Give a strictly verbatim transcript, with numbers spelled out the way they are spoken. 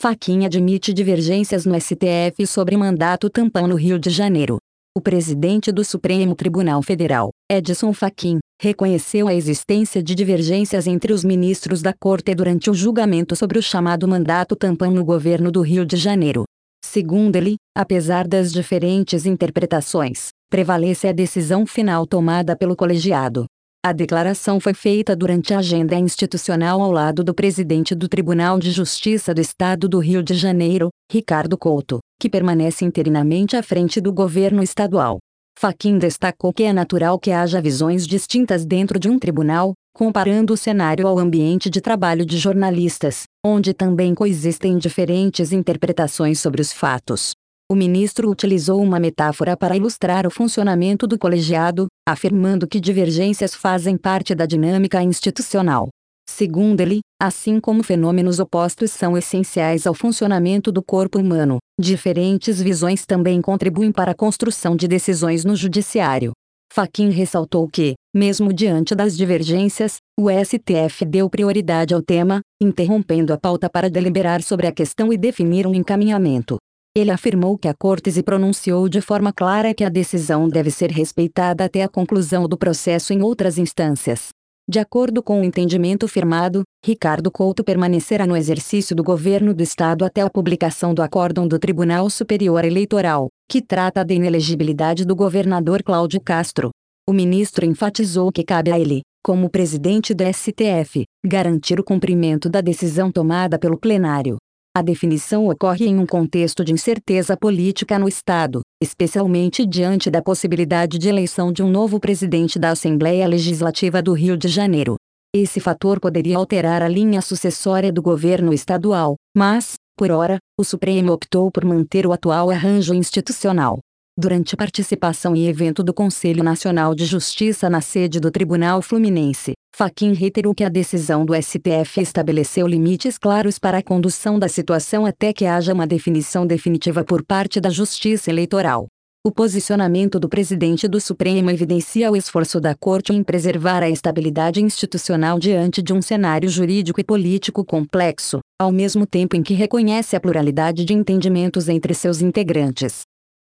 Fachin admite divergências no S T F sobre mandato tampão no Rio de Janeiro. O presidente do Supremo Tribunal Federal, Edson Fachin, reconheceu a existência de divergências entre os ministros da Corte durante o julgamento sobre o chamado mandato tampão no governo do Rio de Janeiro. Segundo ele, apesar das diferentes interpretações, prevalece a decisão final tomada pelo colegiado. A declaração foi feita durante a agenda institucional ao lado do presidente do Tribunal de Justiça do Estado do Rio de Janeiro, Ricardo Couto, que permanece interinamente à frente do governo estadual. Fachin destacou que é natural que haja visões distintas dentro de um tribunal, comparando o cenário ao ambiente de trabalho de jornalistas, onde também coexistem diferentes interpretações sobre os fatos. O ministro utilizou uma metáfora para ilustrar o funcionamento do colegiado, afirmando que divergências fazem parte da dinâmica institucional. Segundo ele, assim como fenômenos opostos são essenciais ao funcionamento do corpo humano, diferentes visões também contribuem para a construção de decisões no judiciário. Fachin ressaltou que, mesmo diante das divergências, o S T F deu prioridade ao tema, interrompendo a pauta para deliberar sobre a questão e definir um encaminhamento. Ele afirmou que a Corte se pronunciou de forma clara que a decisão deve ser respeitada até a conclusão do processo em outras instâncias. De acordo com o entendimento firmado, Ricardo Couto permanecerá no exercício do governo do Estado até a publicação do acórdão do Tribunal Superior Eleitoral, que trata da inelegibilidade do governador Cláudio Castro. O ministro enfatizou que cabe a ele, como presidente do S T F, garantir o cumprimento da decisão tomada pelo plenário. A definição ocorre em um contexto de incerteza política no Estado, especialmente diante da possibilidade de eleição de um novo presidente da Assembleia Legislativa do Rio de Janeiro. Esse fator poderia alterar a linha sucessória do governo estadual, mas, por ora, o Supremo optou por manter o atual arranjo institucional. Durante participação em evento do Conselho Nacional de Justiça na sede do Tribunal Fluminense, Fachin reiterou que a decisão do S T F estabeleceu limites claros para a condução da situação até que haja uma definição definitiva por parte da Justiça Eleitoral. O posicionamento do presidente do Supremo evidencia o esforço da Corte em preservar a estabilidade institucional diante de um cenário jurídico e político complexo, ao mesmo tempo em que reconhece a pluralidade de entendimentos entre seus integrantes.